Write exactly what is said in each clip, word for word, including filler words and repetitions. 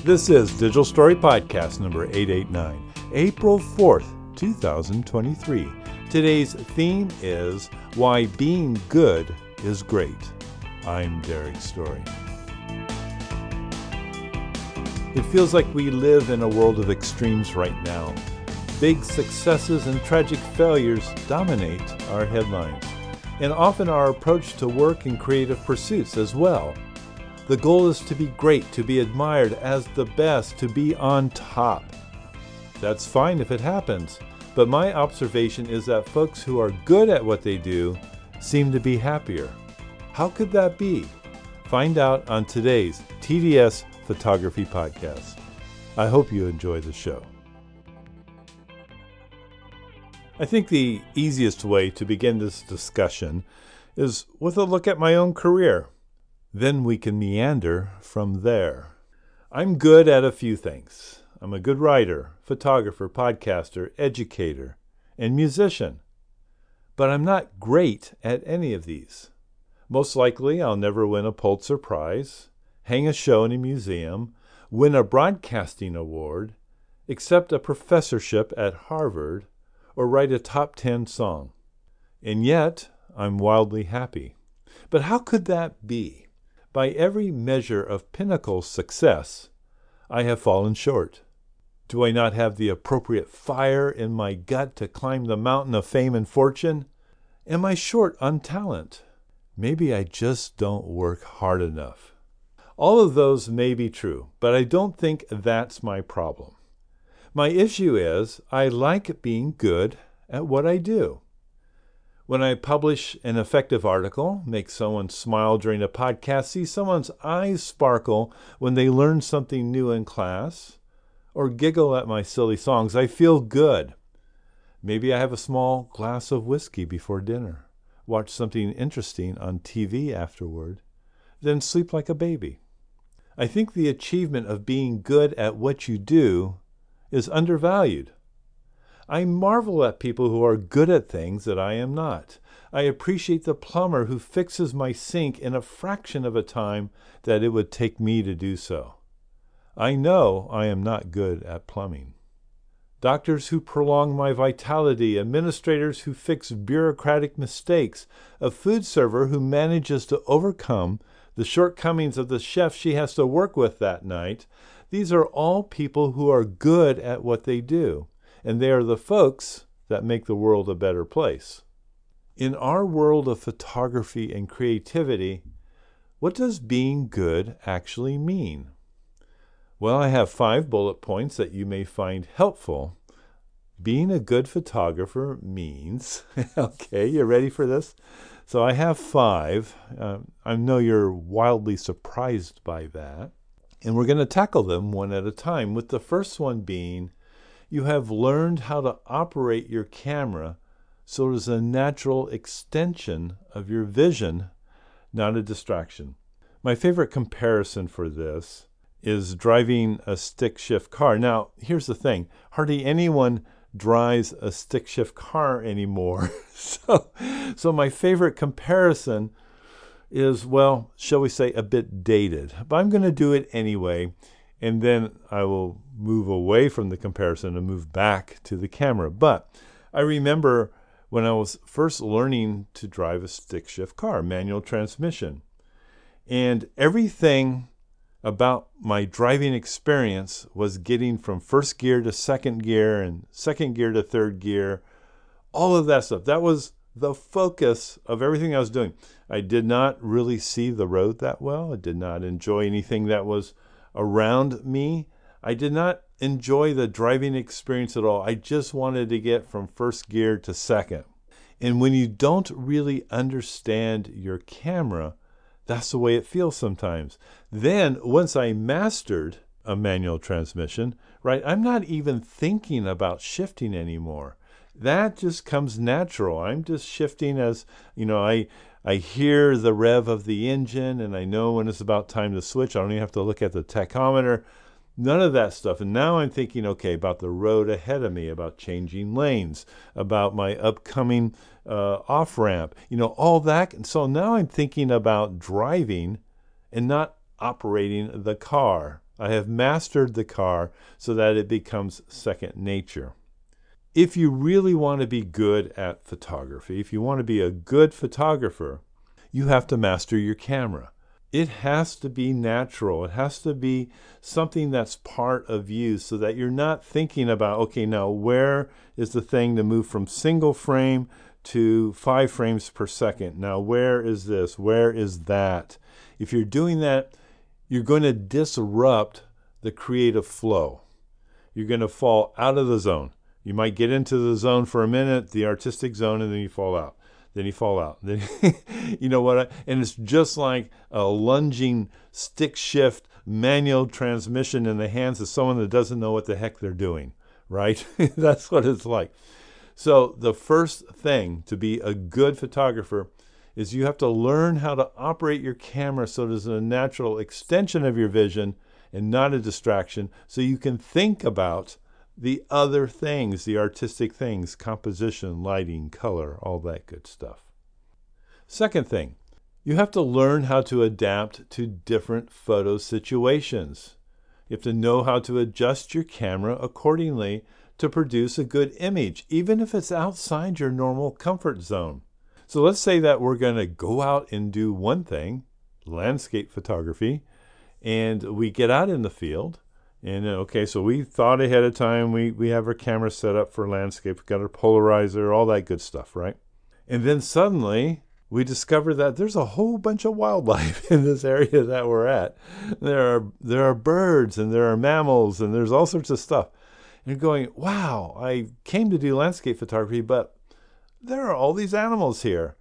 This is Digital Story Podcast number eight eighty-nine, April fourth, two thousand twenty-three. Today's theme is Why Being Good is Great. I'm Derek Story. It feels like we live in a world of extremes right now. Big successes and tragic failures dominate our headlines, and often our approach to work and creative pursuits as well. The goal is to be great, to be admired as the best, to be on top. That's fine if it happens, but my observation is that folks who are good at what they do seem to be happier. How could that be? Find out on today's T D S Photography Podcast. I hope you enjoy the show. I think the easiest way to begin this discussion is with a look at my own career. Then we can meander from there. I'm good at a few things. I'm a good writer, photographer, podcaster, educator, and musician. But I'm not great at any of these. Most likely, I'll never win a Pulitzer Prize, hang a show in a museum, win a broadcasting award, accept a professorship at Harvard, or write a top ten song. And yet, I'm wildly happy. But how could that be? By every measure of pinnacle success, I have fallen short. Do I not have the appropriate fire in my gut to climb the mountain of fame and fortune? Am I short on talent? Maybe I just don't work hard enough. All of those may be true, but I don't think that's my problem. My issue is I like being good at what I do. When I publish an effective article, make someone smile during a podcast, see someone's eyes sparkle when they learn something new in class, or giggle at my silly songs, I feel good. Maybe I have a small glass of whiskey before dinner, watch something interesting on T V afterward, then sleep like a baby. I think the achievement of being good at what you do is undervalued. I marvel at people who are good at things that I am not. I appreciate the plumber who fixes my sink in a fraction of a time that it would take me to do so. I know I am not good at plumbing. Doctors who prolong my vitality, administrators who fix bureaucratic mistakes, a food server who manages to overcome the shortcomings of the chef she has to work with that night. These are all people who are good at what they do, and they are the folks that make the world a better place. In our world of photography and creativity, what does being good actually mean? Well, I have five bullet points that you may find helpful. Being a good photographer means, okay, you ready for this? So I have five. Uh, I know you're wildly surprised by that. And we're going to tackle them one at a time, with the first one being you have learned how to operate your camera so it is a natural extension of your vision, not a distraction. My favorite comparison for this is driving a stick shift car. Now, here's the thing. Hardly anyone drives a stick shift car anymore. so, so my favorite comparison is, well, shall we say, a bit dated. But I'm going to do it anyway, and then I will move away from the comparison and move back to the camera. But I remember when I was first learning to drive a stick shift car, manual transmission, and everything about my driving experience was getting from first gear to second gear and second gear to third gear, all of that stuff. That was the focus of everything I was doing. I did not really see the road that well. I did not enjoy anything that was around me. I did not enjoy the driving experience at all. I just wanted to get from first gear to second. And when you don't really understand your camera, that's the way it feels sometimes. Then, once I mastered a manual transmission, right, I'm not even thinking about shifting anymore. That just comes natural. I'm just shifting as, you know, I I hear the rev of the engine and I know when it's about time to switch. I don't even have to look at the tachometer. None of that stuff. And now I'm thinking, okay, about the road ahead of me, about changing lanes, about my upcoming uh, off-ramp, you know, all that. And so now I'm thinking about driving and not operating the car. I have mastered the car so that it becomes second nature. If you really want to be good at photography, if you want to be a good photographer, you have to master your camera. It has to be natural. It has to be something that's part of you so that you're not thinking about, okay, now where is the thing to move from single frame to five frames per second? Now where is this? Where is that? If you're doing that, you're going to disrupt the creative flow. You're going to fall out of the zone. You might get into the zone for a minute, the artistic zone, and then you fall out. Then you fall out. Then you know what? I, and it's just like a lunging stick shift manual transmission in the hands of someone that doesn't know what the heck they're doing, right? That's what it's like. So the first thing to be a good photographer is you have to learn how to operate your camera so it is a natural extension of your vision and not a distraction, so you can think about the other things, the artistic things, composition, lighting, color, all that good stuff. Second thing, you have to learn how to adapt to different photo situations. You have to know how to adjust your camera accordingly to produce a good image, even if it's outside your normal comfort zone. So let's say that we're going to go out and do one thing, landscape photography, and we get out in the field. And okay, so we thought ahead of time, we, we have our camera set up for landscape, we've got our polarizer, all that good stuff, right? And then suddenly we discover that there's a whole bunch of wildlife in this area that we're at. There are there are birds and there are mammals and there's all sorts of stuff. And you're going, wow, I came to do landscape photography, but there are all these animals here.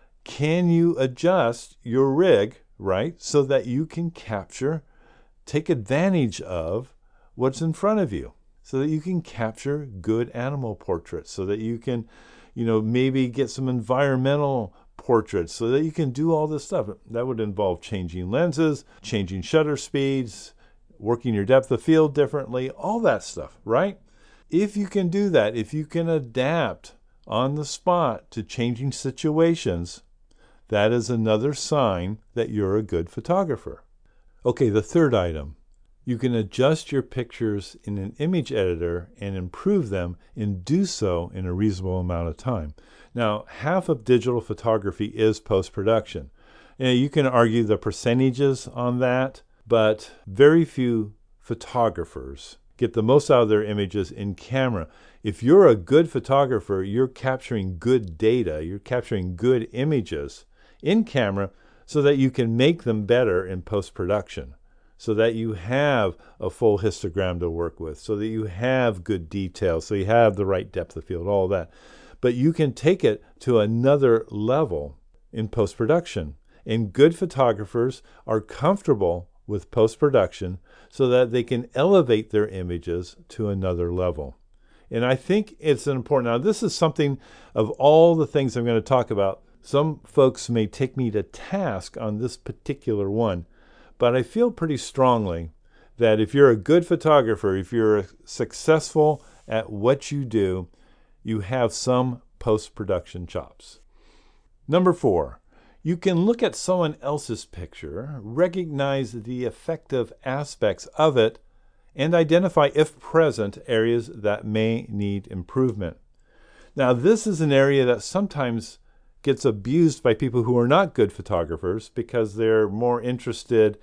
Can you adjust your rig, right, so that you can capture, take advantage of what's in front of you, so that you can capture good animal portraits, so that you can, you know, maybe get some environmental portraits, so that you can do all this stuff. That would involve changing lenses, changing shutter speeds, working your depth of field differently, all that stuff, right? If you can do that, if you can adapt on the spot to changing situations, that is another sign that you're a good photographer. Okay, the third item. You can adjust your pictures in an image editor and improve them and do so in a reasonable amount of time. Now, half of digital photography is post-production. You know, you can argue the percentages on that, but very few photographers get the most out of their images in camera. If you're a good photographer, you're capturing good data, you're capturing good images in camera so that you can make them better in post-production, so that you have a full histogram to work with, so that you have good details, so you have the right depth of field, all that. But you can take it to another level in post-production. And good photographers are comfortable with post-production so that they can elevate their images to another level. And I think it's important. Now, this is something of all the things I'm going to talk about. Some folks may take me to task on this particular one, but I feel pretty strongly that if you're a good photographer, if you're successful at what you do, you have some post-production chops. Number four, you can look at someone else's picture, recognize the effective aspects of it, and identify, if present, areas that may need improvement. Now, this is an area that sometimes gets abused by people who are not good photographers because they're more interested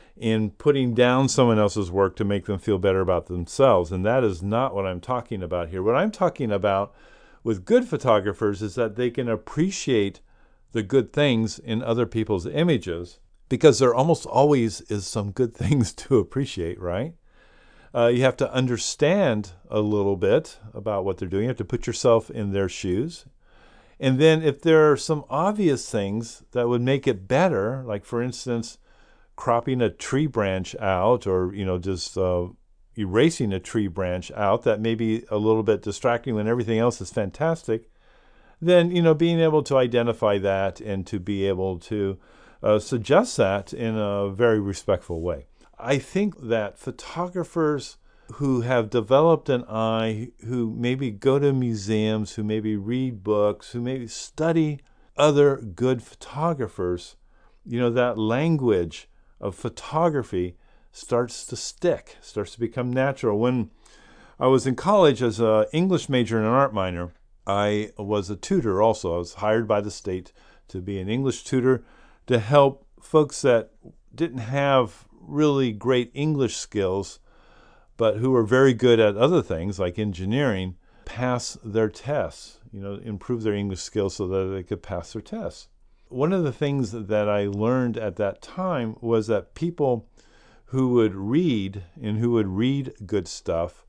in putting down someone else's work to make them feel better about themselves. And that is not what I'm talking about here. What I'm talking about with good photographers is that they can appreciate the good things in other people's images, because there almost always is some good things to appreciate, right? Uh, you have to understand a little bit about what they're doing. You have to put yourself in their shoes. And then if there are some obvious things that would make it better, like for instance, cropping a tree branch out, or, you know, just uh, erasing a tree branch out that may be a little bit distracting when everything else is fantastic, then, you know, being able to identify that and to be able to uh, suggest that in a very respectful way. I think that photographers who have developed an eye, who maybe go to museums, who maybe read books, who maybe study other good photographers, you know, that language of photography starts to stick, starts to become natural. When I was in college as an English major and an art minor, I was a tutor also. I was hired by the state to be an English tutor to help folks that didn't have really great English skills, but who were very good at other things like engineering, pass their tests, you know, improve their English skills so that they could pass their tests. One of the things that I learned at that time was that people who would read and who would read good stuff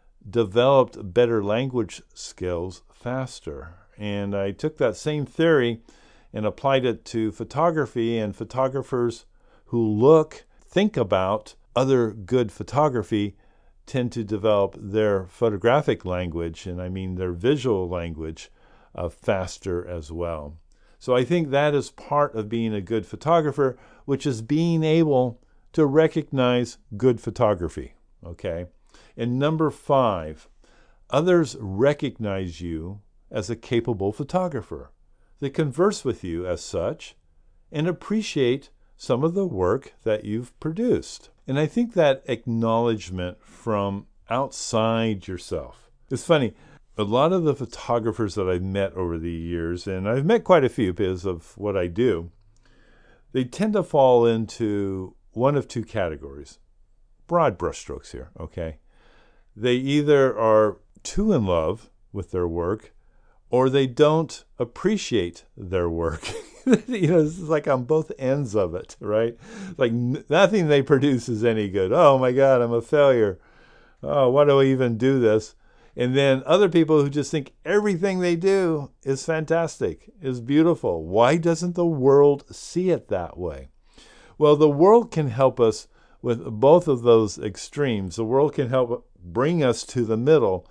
developed better language skills faster. And I took that same theory and applied it to photography, and photographers who look, think about other good photography tend to develop their photographic language, and I mean their visual language, uh, faster as well. So I think that is part of being a good photographer, which is being able to recognize good photography, okay? And number five, others recognize you as a capable photographer. They converse with you as such and appreciate some of the work that you've produced. And I think that acknowledgement from outside yourself. It's funny, a lot of the photographers that I've met over the years, and I've met quite a few because of what I do, they tend to fall into one of two categories. Broad brushstrokes here, okay? They either are too in love with their work or they don't appreciate their work. You know, this is like on both ends of it, right? Like n- nothing they produce is any good. Oh my God, I'm a failure. Oh, why do I even do this? And then other people who just think everything they do is fantastic, is beautiful. Why doesn't the world see it that way? Well, the world can help us with both of those extremes. The world can help bring us to the middle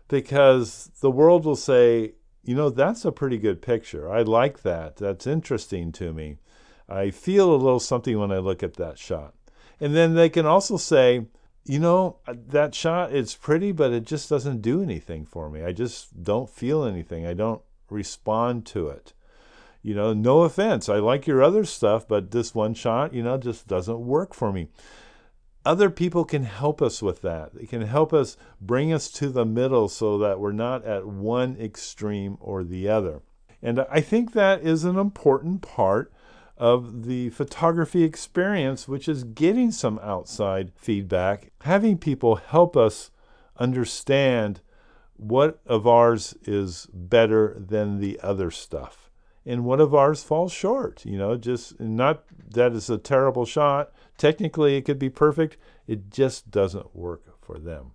because the world will say, you know, that's a pretty good picture. I like that. That's interesting to me. I feel a little something when I look at that shot. And then they can also say, you know, that shot, it's pretty, but it just doesn't do anything for me. I just don't feel anything. I don't respond to it. You know, no offense. I like your other stuff, but this one shot, you know, just doesn't work for me. Other people can help us with that. They can help us bring us to the middle so that we're not at one extreme or the other. And I think that is an important part of the photography experience, which is getting some outside feedback, having people help us understand what of ours is better than the other stuff and what of ours falls short. You know, just not that it's a terrible shot. Technically, it could be perfect. It just doesn't work for them.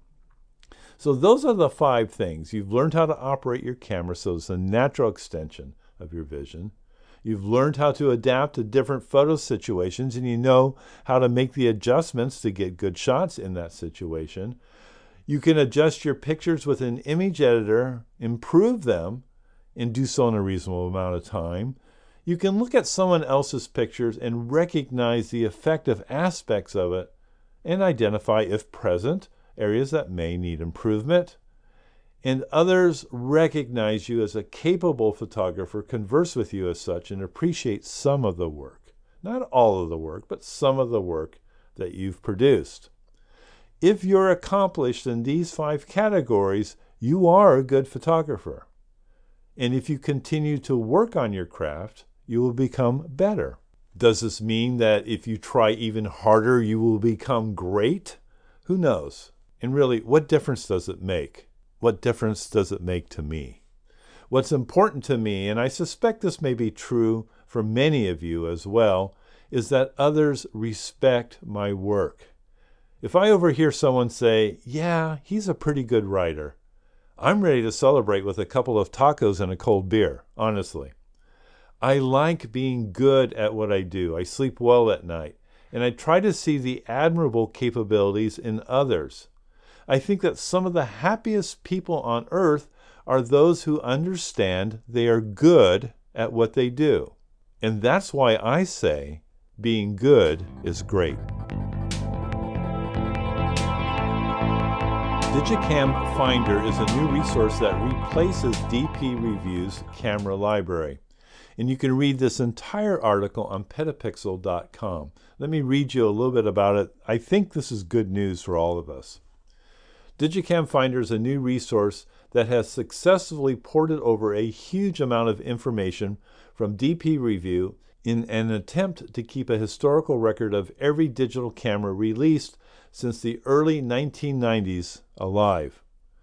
So those are the five things. You've learned how to operate your camera, so it's a natural extension of your vision. You've learned how to adapt to different photo situations, and you know how to make the adjustments to get good shots in that situation. You can adjust your pictures with an image editor, improve them, and do so in a reasonable amount of time. You can look at someone else's pictures and recognize the effective aspects of it and identify, if present, areas that may need improvement. And others recognize you as a capable photographer, converse with you as such, and appreciate some of the work. Not all of the work, but some of the work that you've produced. If you're accomplished in these five categories, you are a good photographer. And if you continue to work on your craft, you will become better. Does this mean that if you try even harder, you will become great? Who knows? And really, what difference does it make? What difference does it make to me? What's important to me, and I suspect this may be true for many of you as well, is that others respect my work. If I overhear someone say, yeah, he's a pretty good writer, I'm ready to celebrate with a couple of tacos and a cold beer, honestly. I like being good at what I do. I sleep well at night, and I try to see the admirable capabilities in others. I think that some of the happiest people on earth are those who understand they are good at what they do. And that's why I say being good is great. Digicam Finder is a new resource that replaces D P Review's camera library. And you can read this entire article on petapixel dot com. Let me read you a little bit about it. I think this is good news for all of us. Digicam Finder is a new resource that has successfully ported over a huge amount of information from D P Review in an attempt to keep a historical record of every digital camera released since the early nineteen nineties alive.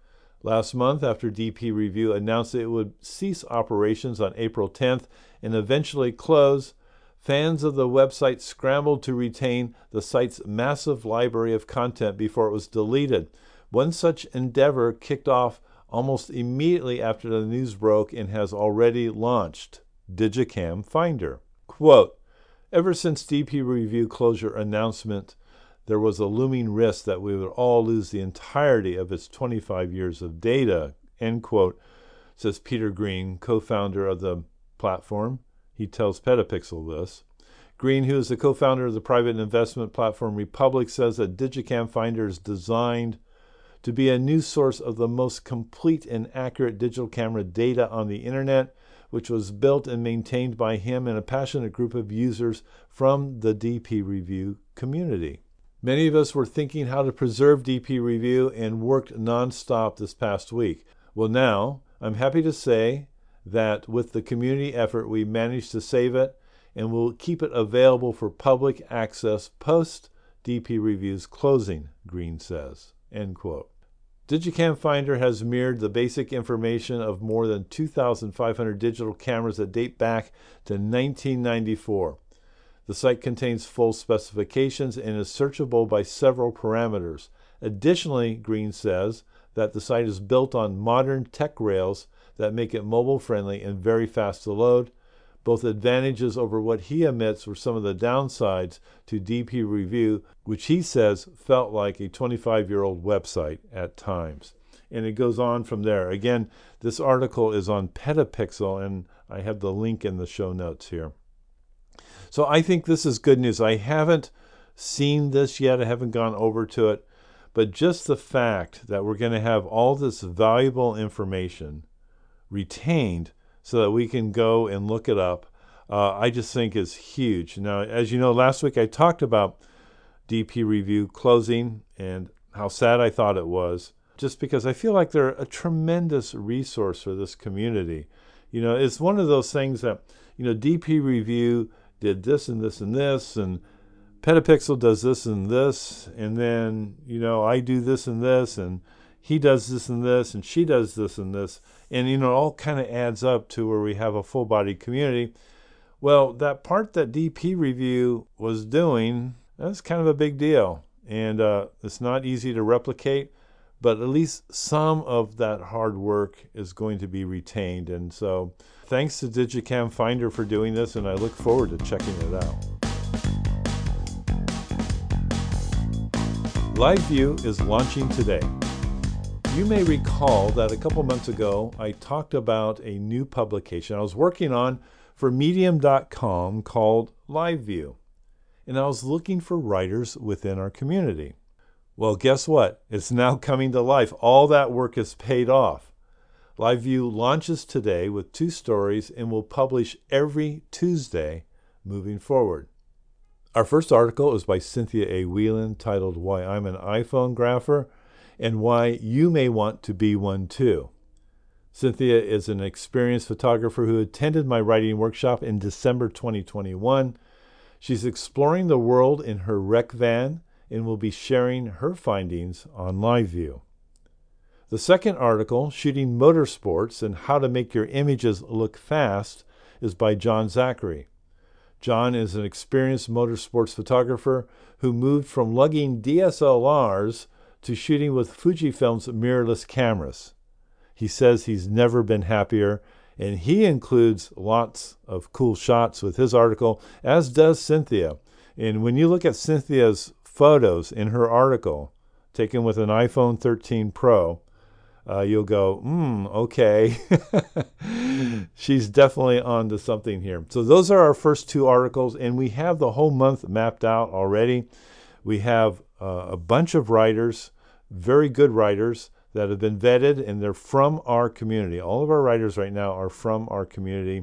Last month, after D P Review announced it would cease operations on April tenth and eventually close, fans of the website scrambled to retain the site's massive library of content before it was deleted. One such endeavor kicked off almost immediately after the news broke and has already launched, Digicam Finder. Quote, ever since D P Review closure announcement, there was a looming risk that we would all lose the entirety of its twenty-five years of data, end quote, says Peter Green, co-founder of the platform. He tells Petapixel this. Green, who is the co-founder of the private investment platform Republic, says that Digicam Finder is designed to be a new source of the most complete and accurate digital camera data on the internet, which was built and maintained by him and a passionate group of users from the D P Review community. Many of us were thinking how to preserve D P Review and worked nonstop this past week. Well, now, I'm happy to say that with the community effort, we managed to save it and will keep it available for public access post-D P Review's closing, Green says, end quote. Digicam Finder has mirrored the basic information of more than two thousand five hundred digital cameras that date back to nineteen ninety-four. The site contains full specifications and is searchable by several parameters. Additionally, Green says that the site is built on modern tech rails that make it mobile-friendly and very fast to load. Both advantages over what he admits were some of the downsides to D P Review, which he says felt like a twenty-five-year-old website at times. And it goes on from there. Again, this article is on Petapixel, and I have the link in the show notes here. So I think this is good news. I haven't seen this yet. I haven't gone over to it. But just the fact that we're going to have all this valuable information retained so that we can go and look it up, uh, I just think is huge. Now, as you know, last week I talked about D P Review closing and how sad I thought it was, just because I feel like they're a tremendous resource for this community. You know, it's one of those things that, you know, D P Review did this and this and this, and Petapixel does this and this, and then, you know, I do this and this, and he does this and this, and she does this and this. And, you know, it all kind of adds up to where we have a full-bodied community. Well, that part that D P Review was doing, that's kind of a big deal. And uh, it's not easy to replicate, but at least some of that hard work is going to be retained. And so thanks to Digicam Finder for doing this, and I look forward to checking it out. LiveView is launching today. You may recall that a couple months ago, I talked about a new publication I was working on for medium dot com called LiveView, and I was looking for writers within our community. Well, guess what? It's now coming to life. All that work is paid off. LiveView launches today with two stories and will publish every Tuesday moving forward. Our first article is by Cynthia A. Whelan, titled Why I'm an iPhone Grapher and Why You May Want to Be One Too. Cynthia is an experienced photographer who attended my writing workshop in December twenty twenty-one. She's exploring the world in her rec van and will be sharing her findings on LiveView. The second article, Shooting Motorsports and How to Make Your Images Look Fast, is by John Zachary. John is an experienced motorsports photographer who moved from lugging D S L Rs to shooting with Fujifilm's mirrorless cameras. He says he's never been happier, and he includes lots of cool shots with his article, as does Cynthia. And when you look at Cynthia's photos in her article, taken with an iPhone thirteen Pro, uh, you'll go, hmm, okay. She's definitely on to something here. So those are our first two articles, and we have the whole month mapped out already. We have uh, a bunch of writers, very good writers, that have been vetted, and they're from our community. All of our writers right now are from our community,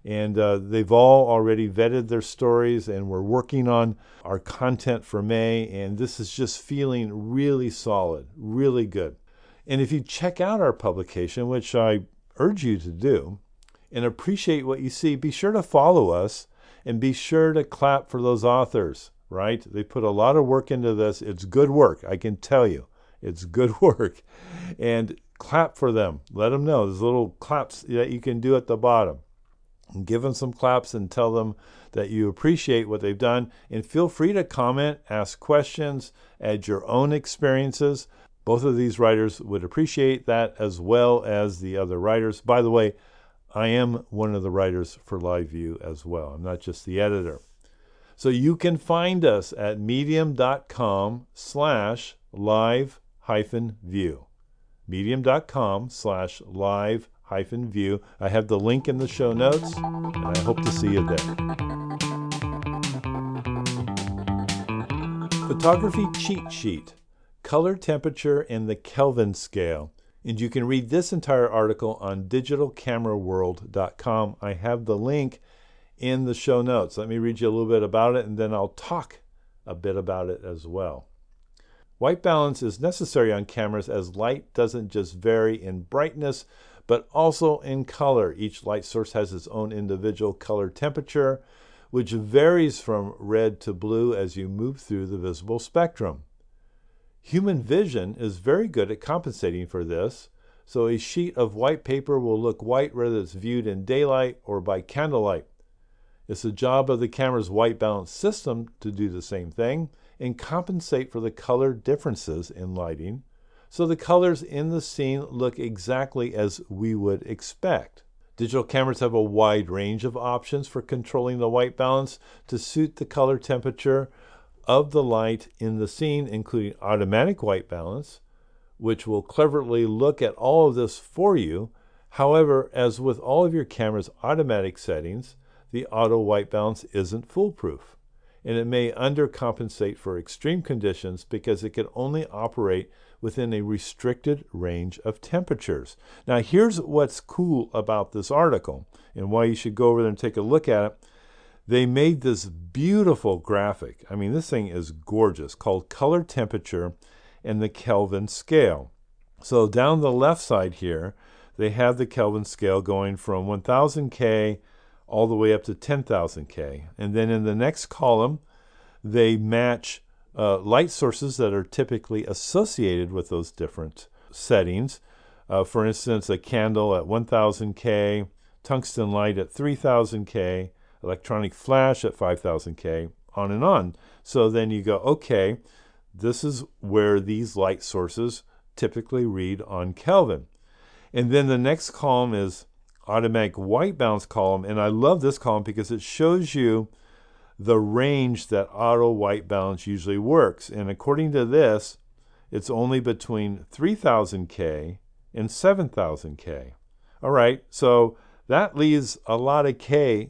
And uh, they've all already vetted their stories, and we're working on our content for May, and this is just feeling really solid, really good. And if you check out our publication, which I urge you to do, and appreciate what you see, be sure to follow us and be sure to clap for those authors, right? They put a lot of work into this. It's good work, I can tell you. It's good work. And clap for them. Let them know. There's little claps that you can do at the bottom. And give them some claps and tell them that you appreciate what they've done. And feel free to comment, ask questions, add your own experiences. Both of these writers would appreciate that, as well as the other writers. By the way, I am one of the writers for LiveView as well. I'm not just the editor. So you can find us at medium.com slash live hyphen view. Medium.com slash live hyphen view. I have the link in the show notes, and I hope to see you there. Photography Cheat Sheet, Color Temperature and the Kelvin Scale. And you can read this entire article on digital camera world dot com. I have the link in the show notes. Let me read you a little bit about it, and then I'll talk a bit about it as well. White balance is necessary on cameras as light doesn't just vary in brightness, but also in color. Each light source has its own individual color temperature, which varies from red to blue as you move through the visible spectrum. Human vision is very good at compensating for this, so a sheet of white paper will look white whether it's viewed in daylight or by candlelight. It's the job of the camera's white balance system to do the same thing and compensate for the color differences in lighting, so the colors in the scene look exactly as we would expect. Digital cameras have a wide range of options for controlling the white balance to suit the color temperature of the light in the scene, including automatic white balance, which will cleverly look at all of this for you. However, as with all of your camera's automatic settings, the auto white balance isn't foolproof, and it may undercompensate for extreme conditions because it can only operate within a restricted range of temperatures. Now, here's what's cool about this article and why you should go over there and take a look at it. They made this beautiful graphic. I mean, this thing is gorgeous, called Color Temperature and the Kelvin Scale. So down the left side here, they have the Kelvin scale going from one thousand K all the way up to ten thousand K. And then in the next column, they match uh, light sources that are typically associated with those different settings. Uh, for instance, a candle at one thousand K, tungsten light at three thousand K, electronic flash at five thousand K, on and on. So then you go, okay, this is where these light sources typically read on Kelvin. And then the next column is automatic white balance column, and I love this column because it shows you the range that auto white balance usually works. And according to this, it's only between three thousand K and seven thousand K. All right, so that leaves a lot of K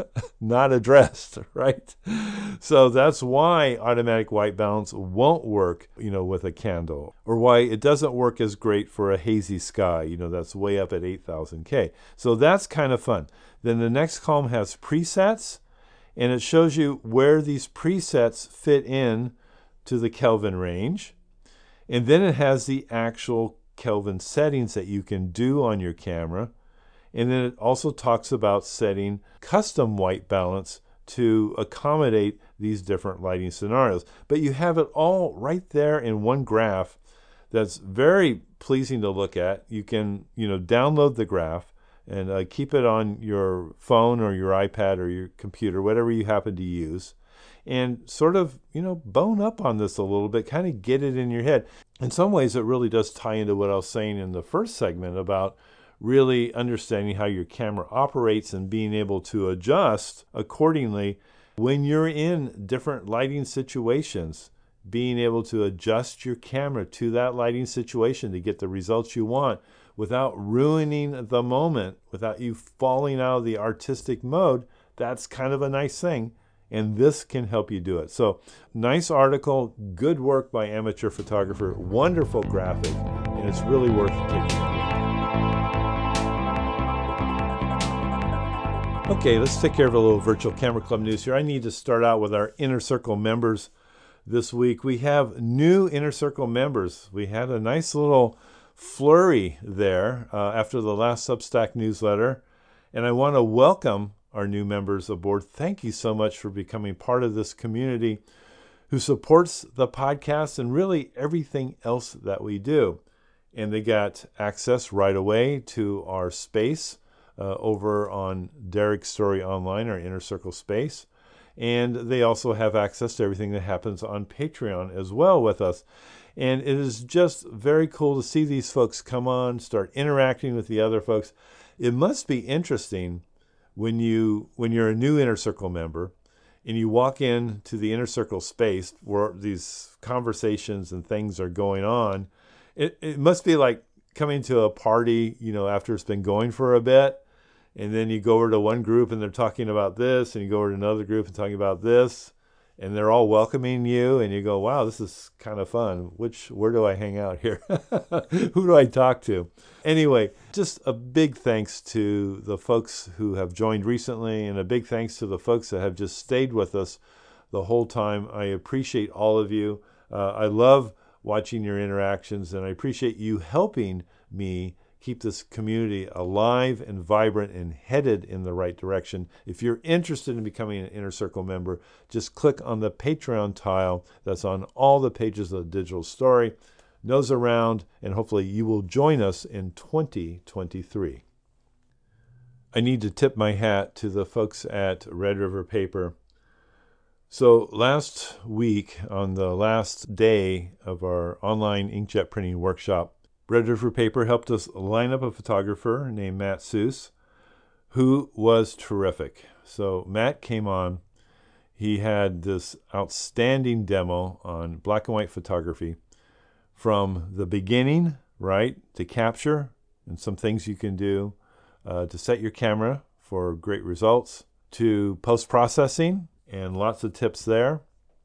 not addressed, right? So that's why automatic white balance won't work, you know, with a candle, or why it doesn't work as great for a hazy sky, you know, that's way up at eight thousand K. So that's kind of fun. Then the next column has presets, and it shows you where these presets fit in to the Kelvin range. And then it has the actual Kelvin settings that you can do on your camera. And then it also talks about setting custom white balance to accommodate these different lighting scenarios. But you have it all right there in one graph that's very pleasing to look at. You can, you know, download the graph and uh, keep it on your phone or your iPad or your computer, whatever you happen to use, and sort of, you know, bone up on this a little bit, kind of get it in your head. In some ways, it really does tie into what I was saying in the first segment about really understanding how your camera operates and being able to adjust accordingly when you're in different lighting situations, being able to adjust your camera to that lighting situation to get the results you want without ruining the moment, without you falling out of the artistic mode. That's kind of a nice thing, and this can help you do it. So, nice article, good work by amateur photographer, wonderful graphic, and it's really worth taking a look. Okay, let's take care of a little Virtual Camera Club news here. I need to start out with our Inner Circle members this week. We have new Inner Circle members. We had a nice little flurry there uh, after the last Substack newsletter, and I want to welcome our new members aboard. Thank you so much for becoming part of this community who supports the podcast and really everything else that we do. And they got access right away to our space Uh, over on Derek's Story Online, our Inner Circle space. And they also have access to everything that happens on Patreon as well with us. And it is just very cool to see these folks come on, start interacting with the other folks. It must be interesting when, you, when you're a new Inner Circle member and you walk into the Inner Circle space where these conversations and things are going on. It, it must be like coming to a party, you know, after it's been going for a bit. And then you go over to one group and they're talking about this, and you go over to another group and talking about this, and they're all welcoming you, and you go, wow, this is kind of fun. Which, where do I hang out here? Who do I talk to? Anyway, just a big thanks to the folks who have joined recently, and a big thanks to the folks that have just stayed with us the whole time. I appreciate all of you. Uh, I love watching your interactions, and I appreciate you helping me keep this community alive and vibrant and headed in the right direction. If you're interested in becoming an Inner Circle member, just click on the Patreon tile that's on all the pages of the digital story. Nose around, and hopefully you will join us in twenty twenty-three. I need to tip my hat to the folks at Red River Paper. So last week, on the last day of our online inkjet printing workshop, Red River Paper helped us line up a photographer named Matt Seuss, who was terrific. So Matt came on. He had this outstanding demo on black and white photography from the beginning, right, to capture and some things you can do uh, to set your camera for great results, to post-processing and lots of tips there,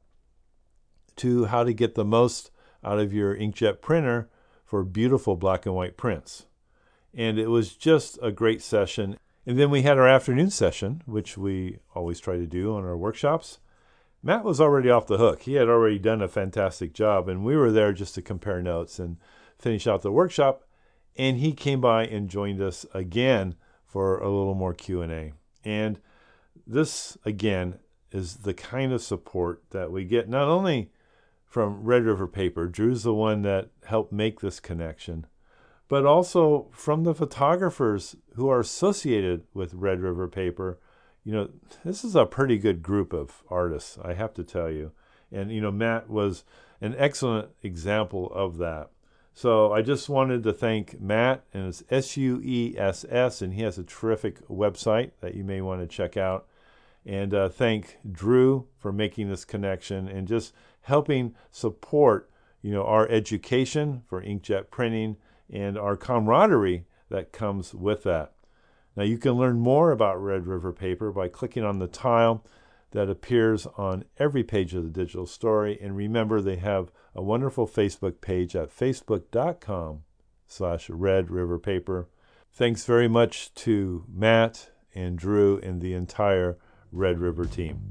to how to get the most out of your inkjet printer for beautiful black and white prints. And it was just a great session. And then we had our afternoon session, which we always try to do on our workshops. Matt was already off the hook. He had already done a fantastic job, and we were there just to compare notes and finish out the workshop. And he came by and joined us again for a little more Q and A. And this, again, is the kind of support that we get not only from Red River Paper. Drew's the one that helped make this connection, but also from the photographers who are associated with Red River Paper. You know, this is a pretty good group of artists, I have to tell you. And, you know, Matt was an excellent example of that. So I just wanted to thank Matt, and it's S U E S S, and he has a terrific website that you may want to check out. And uh, thank Drew for making this connection and just helping support, you know, our education for inkjet printing and our camaraderie that comes with that. Now, you can learn more about Red River Paper by clicking on the tile that appears on every page of the digital story. And remember, they have a wonderful Facebook page at facebook.com slash Red River Paper. Thanks very much to Matt and Drew and the entire Red River team.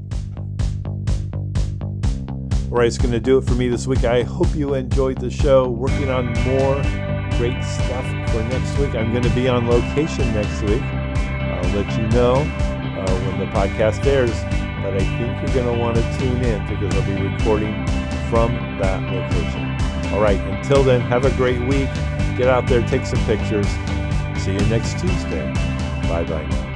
All right, it's going to do it for me this week. I hope you enjoyed the show. Working on more great stuff for next week. I'm going to be on location next week. I'll let you know uh, when the podcast airs, but I think you're going to want to tune in because I'll be recording from that location. All right, until then, have a great week. Get out there, take some pictures. See you next Tuesday. Bye-bye now.